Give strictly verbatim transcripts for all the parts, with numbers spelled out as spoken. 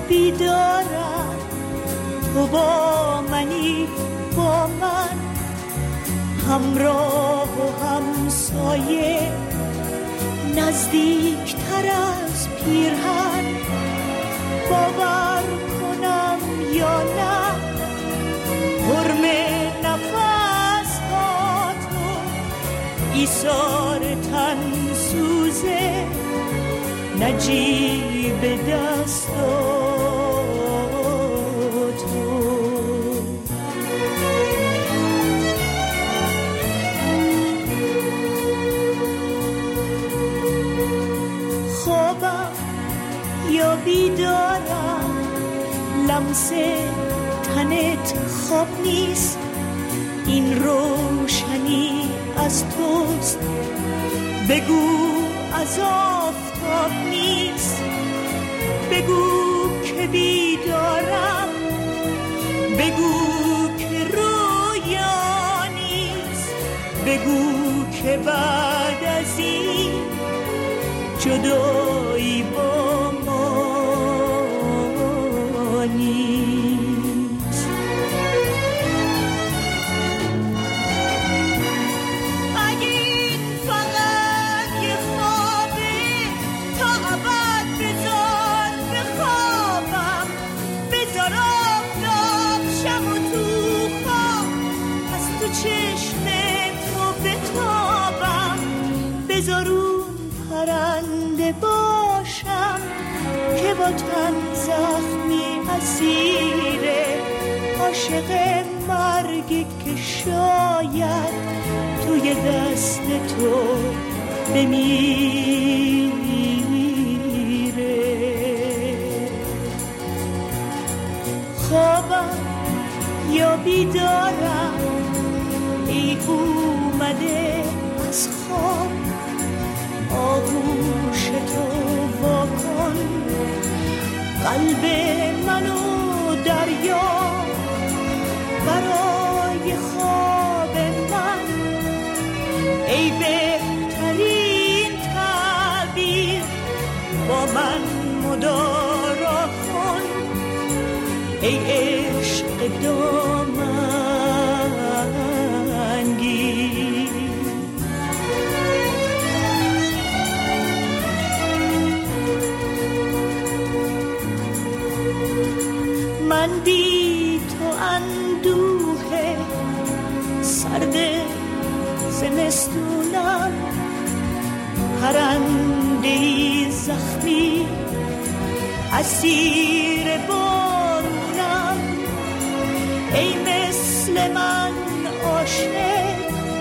بیدارم، تو با منی، با من همراه و همسایه، نزدیکتر از پیرهن. باور کنم یا نه، حرم نفس ها تو، ایثار تن سوزه، نجیب دستا تو. خوابم یا بیدارم، لمس تنت خواب نیست، این روشنی از توست. بگو از آفتاب نیست، بگو که بیدارم، بگو که رویا نیست، بگو که بعد از این جدایی با ما نیست. اگه این فقط یه خوابه، تا ابد بذار بخوابم، بذار آفتاب شم و تو خواب از تو چشم تو بتابم، بذار اون پرنده باشم که با تن زخمی اسیره، عاشق مرگی که شاید توی دست تو بمیره. خوابم یا بیدارم، ای اومده از خواب، آغوش تو واکن، قلب منو دریا برای خواب من، ای بهترین تعبیر با من مدارا کن، ای عشق دامنگیر. من بی تو اندوه سرد زمستونم، پرنده‌ای زخمی اسیر بارونم، ای مثل من عاشق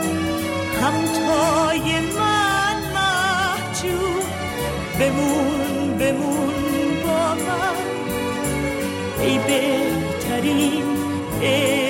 همتای من محجوب، بمون بمون با من، ای بهترین